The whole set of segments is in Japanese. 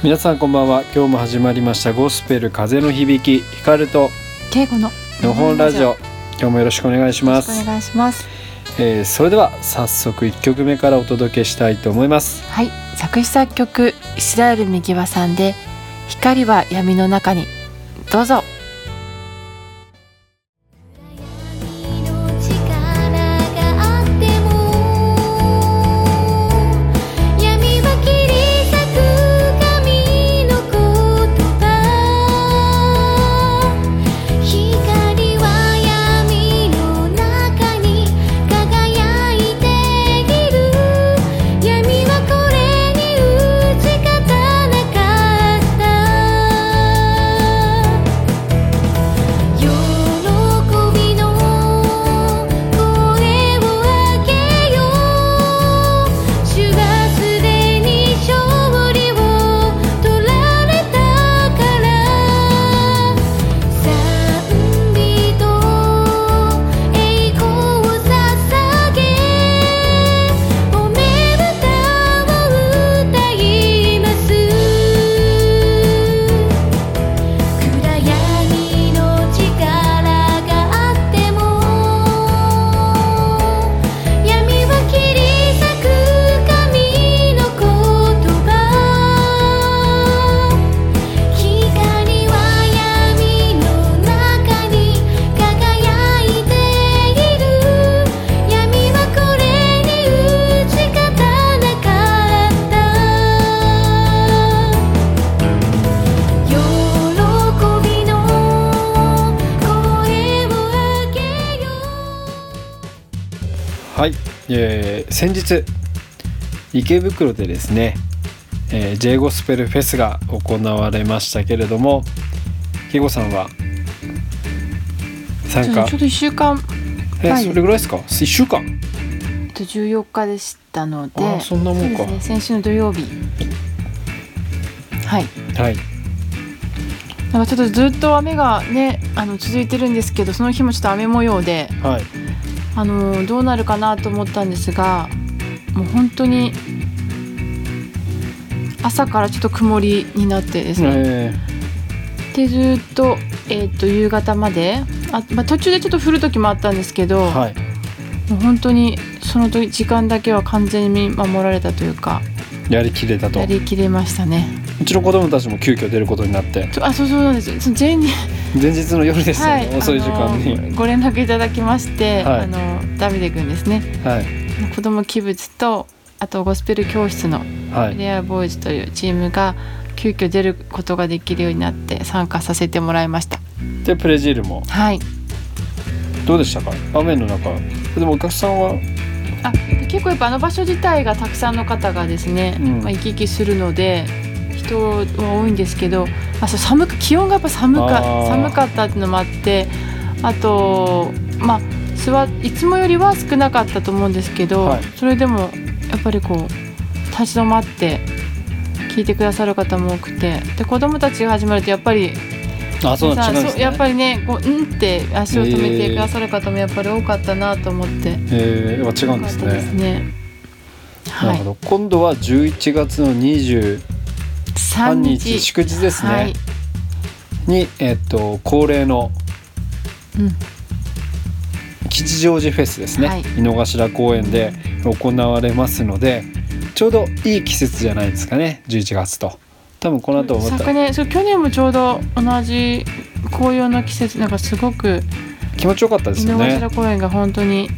皆さんこんばんは。今日も始まりましたゴスペル風の響き、ヒカルと敬語ののほんラジオ。今日もよろしくお願いします。 お願いします。 それでは早速1曲目からお届けしたいと思います。 はい、作詞作曲イスラエル右輪さんで光は闇の中に。どうぞ。 はい、先日池袋でですね、J ゴスペルフェスが行われましたけれども、ケイゴさんは参加ちょうど1週間前それぐらいですか。1週間 14日でしたので、 そんなもんか。 そうですね、先週の土曜日。はいはい。 なんかちょっとずっと雨がね続いてるんですけど、その日もちょっと雨模様で、 はい、 どうなるかなと思ったんですが、もう本当に朝からちょっと曇りになってですね、でずっと、夕方まで途中でちょっと降る時もあったんですけど、 はい、 もう本当にその時間だけは完全に守られたというか、 やりきれたと。 やりきれましたね。 うちの子供たちも急遽出ることになって、 そうなんです。その前日の夜ですよね、 はい、 遅い時間にご連絡いただきまして、 はい、 ダビデ君ですね、はい、子供器物とあとゴスペル教室のレアボーイズというチームが急遽出ることができるようになって参加させてもらいました。 でプレジールも、 はい、 どうでしたか。雨の中でもお客さんは結構やっぱ場所自体がたくさんの方がですね、行き来するので人は多いんですけど、気温がやっぱ寒かったっていうのもあって、あといつもよりは少なかったと思うんですけど、はい、それでもやっぱりこう立ち止まって聞いてくださる方も多くて、で子供たちが始まるとやっぱりやっぱりねって足を止めてくださる方もやっぱり多かったなと思って、 やっぱ違うんですね。 はい、 なるほど。今度は11月の23日祝日ですね、はい、に、恒例の吉祥寺フェスですね、はい、井の頭公園で行われますので、ちょうどいい季節じゃないですかね、11月と。多分この後去年もちょうど同じ紅葉の季節、なんかすごく気持ちよかったですよね。 井の頭公園が本当に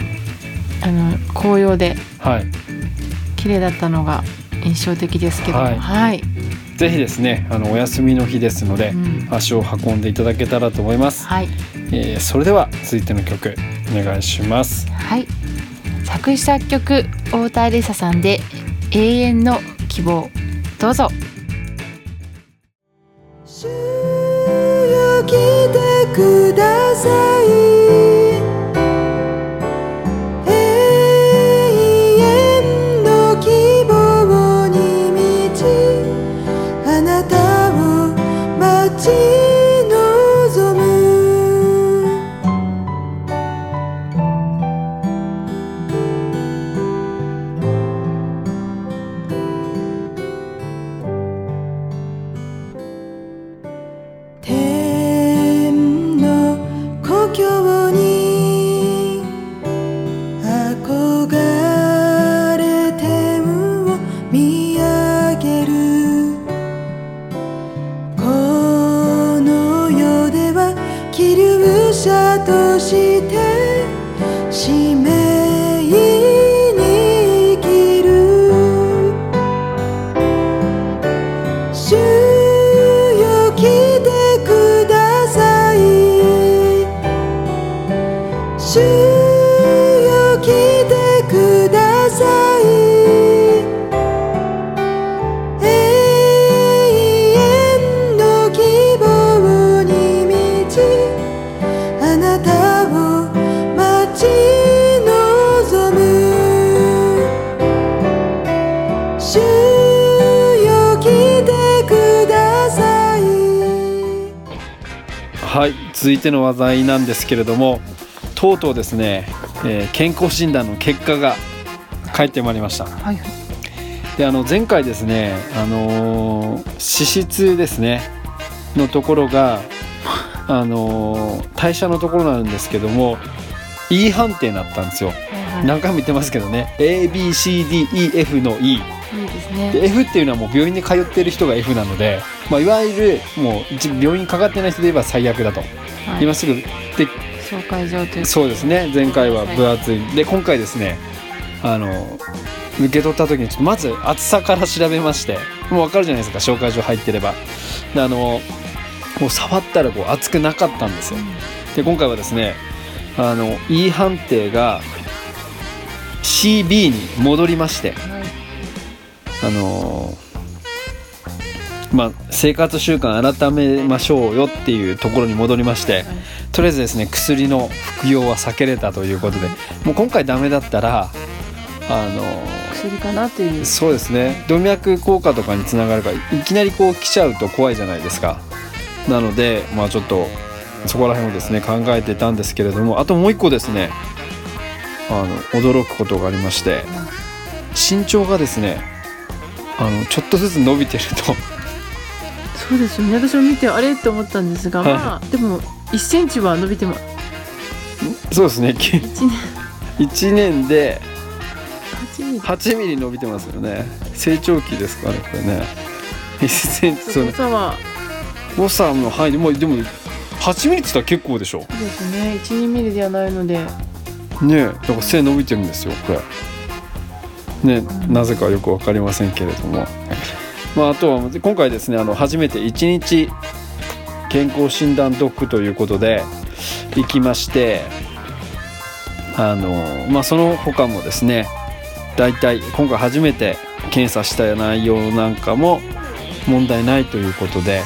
紅葉で綺麗だったのが印象的ですけど、はいはい、 ぜひですねお休みの日ですので、足を運んでいただけたらと思います、はい。それでは続いての曲お願いします。 はい、作詞作曲太田理沙さんで永遠の希望。どうぞ。 主よ来てください、永遠の希望に満ち、あなたを待ち望む。 気流者として使命に生きる。主よ来てください。主よ来てください。永遠の希望に満ちあなたを待ち望む。主よ来てください。 はい、続いての話題なんですけれども、とうとうですね、健康診断の結果が返ってまいりました。 はい。 で前回ですね、脂質ですねのところが、代謝のところなんですけども E 判定になったんですよ。何回も言ってますけどね、 ABCDEF の E いいですね。 で F っていうのはもう病院に通っている人が F なので、いわゆるもう病院かかってない人で言えば最悪だと、今すぐで紹介状という。 そうですね、前回は分厚いで、今回ですね受け取った時にちょっとまず厚さから調べまして、もう分かるじゃないですか、紹介状入ってれば。でもう触ったらこう厚くなかったんですよ。で今回はですねE 判定が CB に戻りまして、生活習慣改めましょうよっていうところに戻りまして、とりあえずですね薬の服用は避けれたということで、もう今回ダメだったら薬かなという。 そうですね、動脈硬化とかにつながるから、いきなりこう来ちゃうと怖いじゃないですか。なのでちょっとそこら辺をですね考えてたんですけれども、あともう一個ですね驚くことがありまして、身長がですねちょっとずつ伸びてるとそうですよね、私も見てあれと思ったんですが、でも1センチは伸びてもそうですね 1 1年で年 8ミリ伸びてますよね。成長期ですかねこれね。1センチ誤差は誤差の範囲でもでも8ミリって言ったら結構でしょ。 そうですね、1、2ミリではないのでね、だから背伸びてるんですよこれね、なぜかよく分かりませんけれども、あとは今回ですね初めて1日健康診断ドックということで行きまして、その他もですねだいたい今回初めて検査した内容なんかも問題ないということで、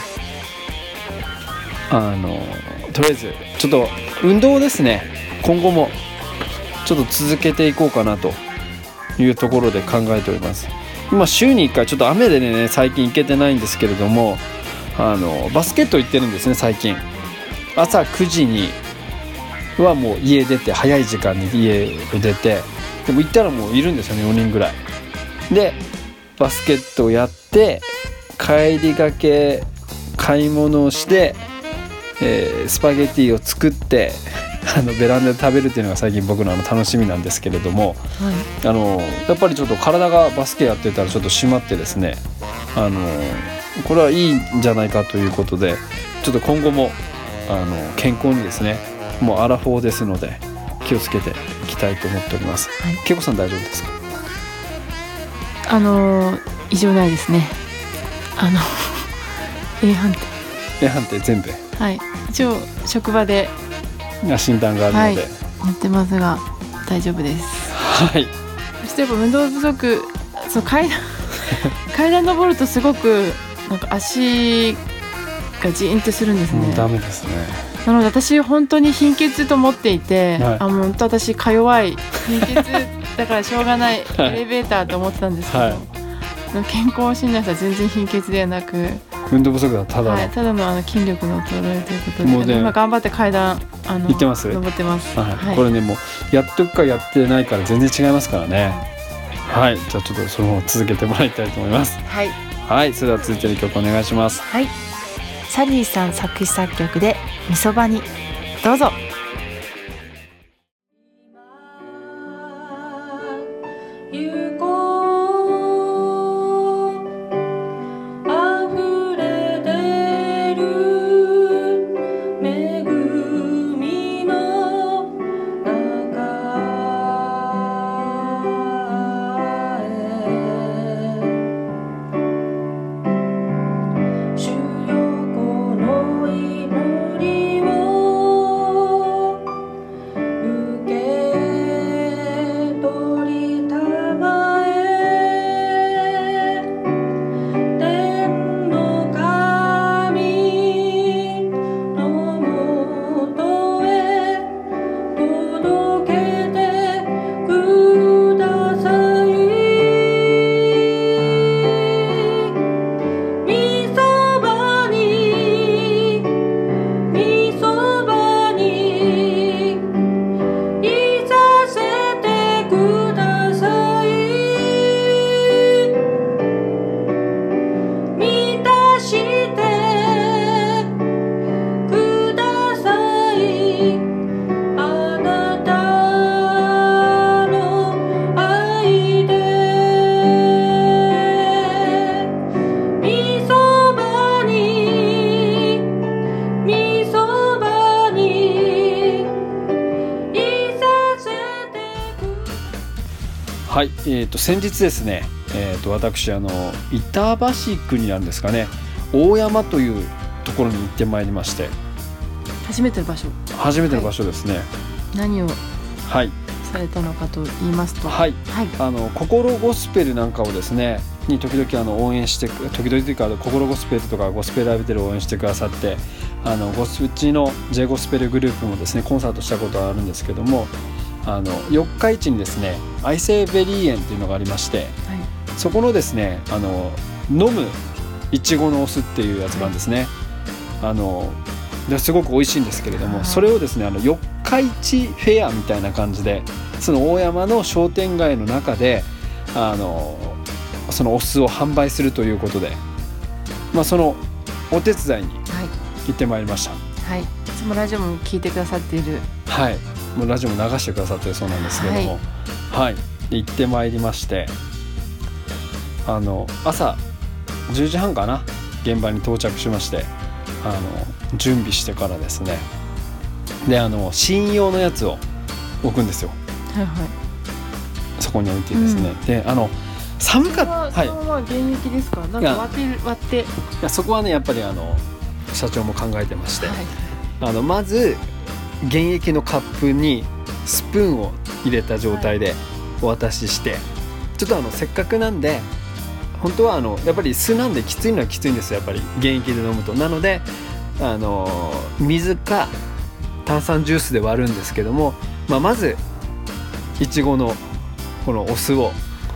とりあえずちょっと運動をですね今後もちょっと続けていこうかなというところで考えております。今週に1回ちょっと雨でね最近行けてないんですけれども、バスケット行ってるんですね最近。朝9時にはもう家出て、早い時間に家を出て、でも行ったらもういるんですよね4人ぐらいで、バスケットをやって帰りがけ買い物をして、スパゲティを作ってベランダで食べるっていうのが最近僕の楽しみなんですけれども、やっぱりちょっと体がバスケやってたらちょっと締まってですね、これはいいんじゃないかということで、ちょっと今後も健康にですね、もうアラフォーですので気をつけていきたいと思っております。恵子さん大丈夫ですか？ 異常ないですね。A 判定。 A 判定全部。はい。 一応職場で診断があるので、 やってますが大丈夫です。 はい。 そしてやっぱ運動不足、階段登るとすごくなんか足がジーンとするんですね。 ダメですね。 なので私本当に貧血と思っていて、もう本当私か弱い貧血だからしょうがないエレベーターと思ってたんですけど、健康診断したら全然貧血ではなく、 運動不足だただの、 ただの筋力の衰えということで、今頑張って階段行ってます。 登ってます。 これねもうやっとくかやってないから全然違いますからね。はい、じゃあちょっとそのまま続けてもらいたいと思います。はい、それでは続いての曲お願いします。 はい、サリーさん作詞作曲でみそばに、どうぞ。 溢れ出る恵はい、先日ですね、私板橋区になんですかね、大山というところに行ってまいりまして。 初めての場所。 初めての場所ですね。 何をはいされたのかと言いますと、 はい、 はい、 心ゴスペルなんかをですねに時々応援して時々というか心ゴスペルとかゴスペルライブで応援してくださって、うちの J ゴスペルグループもですねコンサートしたことがあるんですけども、四日市にですね愛生ベリー園というのがありまして、はい、そこのですね飲むいちごのお酢っていうやつなんですね。すごく美味しいんですけれども、それをですね四日市フェアみたいな感じでその大山の商店街の中でそのお酢を販売するということで、そのお手伝いに行ってまいりました。 はい、いつもラジオも聞いてくださっている、 はい、もうラジオも流してくださってるそうなんですけども、はい、行ってまいりまして、朝10時半かな現場に到着しまして、準備してからですね、で試飲用のやつを置くんですよ。はいはい、そこに置いてですね、で寒かった。 はい。そのまま現役ですか。なんか割って。いやそこはねやっぱり社長も考えてまして、はい、まず現役のカップにスプーンを入れた状態でお渡しして、はい、ちょっとせっかくなんで本当はやっぱり酢なんできついのはきついんですよ、やっぱり現役で飲むと。なので水か炭酸ジュースで割るんですけども、まずいちごのこのお酢を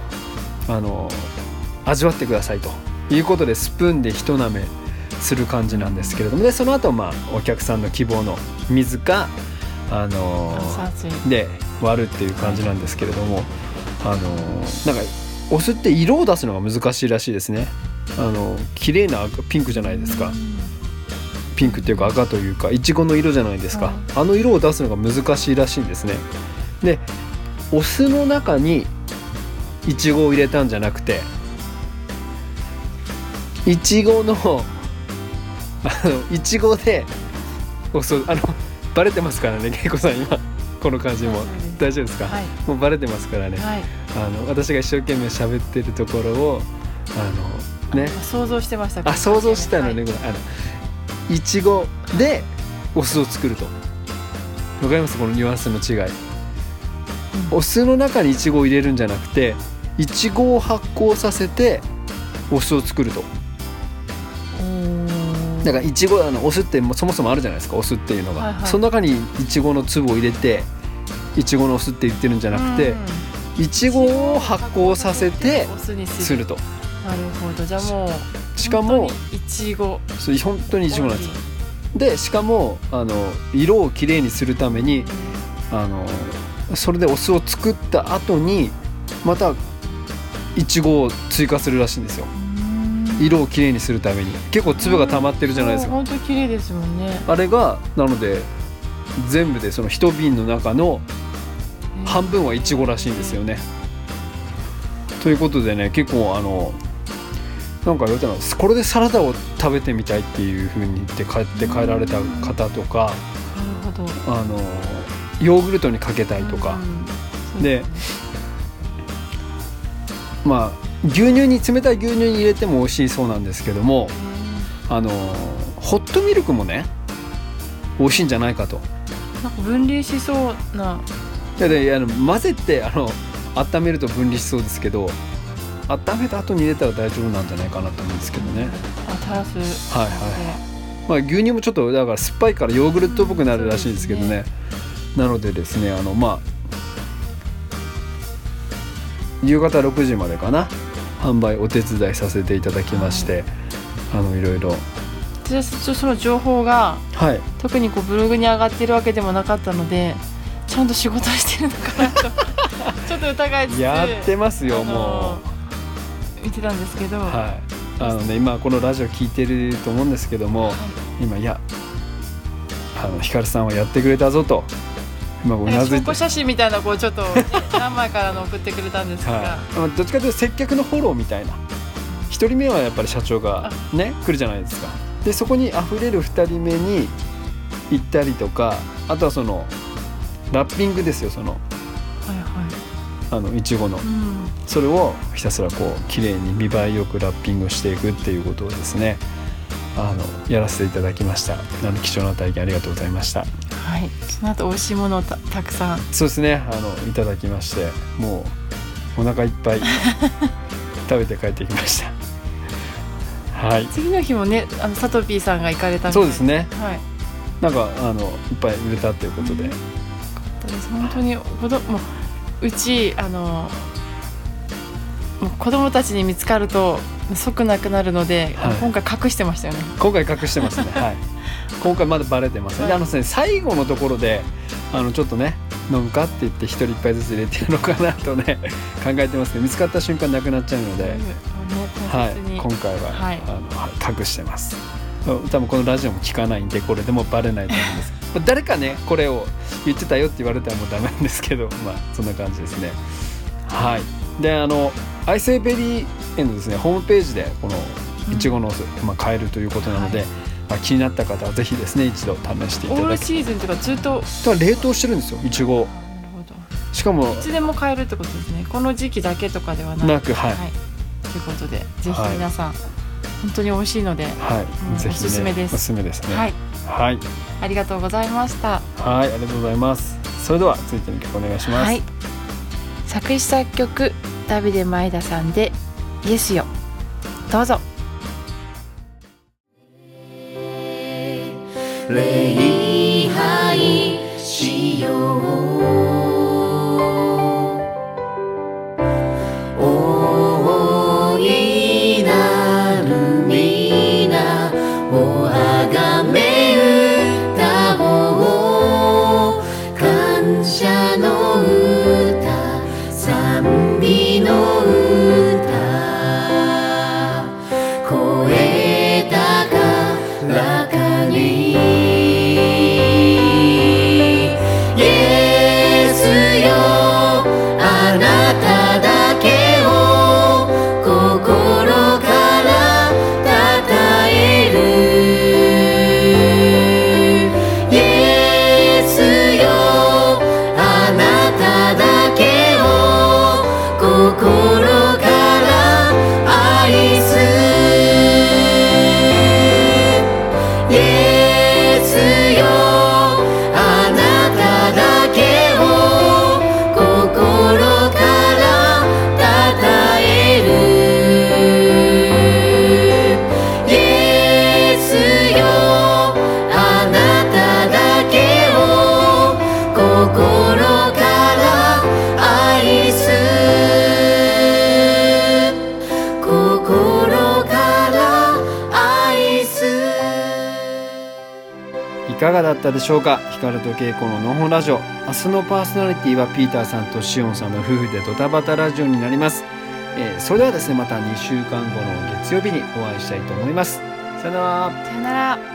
味わってくださいということでスプーンで一舐めする感じなんですけれども、でその後お客さんの希望の水かで割るっていう感じなんですけれども、なんかお酢って色を出すのが難しいらしいですね。綺麗なピンクじゃないですか。ピンクっていうか赤というかいちごの色じゃないですか、はい、色を出すのが難しいらしいんですね。でお酢の中にいちごを入れたんじゃなくて、いちごのいちごでお酢バレてますからね、けいこさん今この感じも大丈夫ですか、はい、もうバレてますからね、はい、私が一生懸命喋ってるところをね想像してましたか。 想像したのね、はい、いちごでお酢を作ると。わかります？このニュアンスの違い、お酢の中にいちごを入れるんじゃなくていちごを発酵させてお酢を作ると。だからいちごお酢ってそもそもあるじゃないですか、お酢っていうのが、はいはい、その中にいちごの粒を入れていちごのお酢って言ってるんじゃなくて、いちごを発酵させてすると。 なるほど。じゃあもうしかもいちご、 本当にいちごなんです。でしかも色をきれいにするためにそれでお酢を作った後にまたいちごを追加するらしいんですよ。色をきれいにするために。結構粒が溜まってるじゃないですか。 本当きれいですもんね。 あれがなので全部でその一瓶の中の半分はいちごらしいんですよね。ということでね、結構なんか言われたのはこれでサラダを食べてみたいっていう風に言って帰って帰られた方とか、 なるほど、 ヨーグルトにかけたいとか、で牛乳に冷たい牛乳に入れても美味しいそうなんですけども、ホットミルクもね美味しいんじゃないかと。 なんか分離しそうな。 混ぜて温めると分離しそうですけど、温めた後に入れたら大丈夫なんじゃないかなと思うんですけどね。 垂らす。 はいはい。牛乳もちょっとだから酸っぱいからヨーグルトっぽくなるらしいんですけどね。なのでですね夕方6時までかな販売お手伝いさせていただきまして、いろいろその情報が、 はい、 特にブログに上がってるわけでもなかったので、ちゃんと仕事してるのかなとちょっと疑いつつやってますよ。もう見てたんですけど、 はい、今このラジオ聞いてると思うんですけども、はい、今ひかるさんはやってくれたぞと今うなずいて、 証拠写真みたいなちょっと何枚からの送ってくれたんですが、 どっちかというと接客のフォローみたいな。1人目はやっぱり社長がね来るじゃないですか。でそこにあふれる2人目に行ったりとか、あとはそのラッピングですよ。はいはい、 いちごの、それをひたすらこう綺麗に見栄えよくラッピングしていくっていうことをですねやらせていただきました。貴重な体験ありがとうございました。 はい、その後美味しいものを たくさんそうですねいただきまして、もうお腹いっぱい食べて帰ってきました。はい、 次の日もねサトピーさんが行かれたみたいそうですね、 はい、 なんかいっぱい売れたということで、 本当にもうちもう子供たちに見つかると即なくなるので、はい、今回隠してましたよね。 今回隠してますね、はい、今回まだバレてますね。で最後のところでちょっとね飲むかって言って1人1杯ずつ入れてやろうかなとね考えてますけど、見つかった瞬間なくなっちゃうので、はい、今回は、はい、隠してます。多分このラジオも聞かないんでこれでもバレないと思うんです誰かねこれを言ってたよって言われたらもうダメなんですけど、そんな感じですね。はい、でアイスエベリーエンドですね、ホームページでこのいちごの買えるということなので、気になった方はぜひですね一度試していただき。 オールシーズンとかずっと冷凍してるんですよいちご。しかもいつでも買えるってことですね。この時期だけとかではなく、はい、ということでぜひ皆さん、本当に美味しいので、ぜひね、おすすめです。おすすめですね。はい、はい、ありがとうございました。 はい、ありがとうございます。それでは続いての曲お願いします。はい、 作詞作曲ダビデ前田さんでイエスよ、どうぞ。 礼拝しよう、大いなる皆をあがめ歌おう、感謝の歌、賛美の歌、声高らかにいかがだったでしょうか。光と稽古ののほラジオ、明日のパーソナリティはピーターさんとシオンさんの夫婦でドタバタラジオになります。それではですね、また2週間後の月曜日にお会いしたいと思います。さよなら。 さよなら。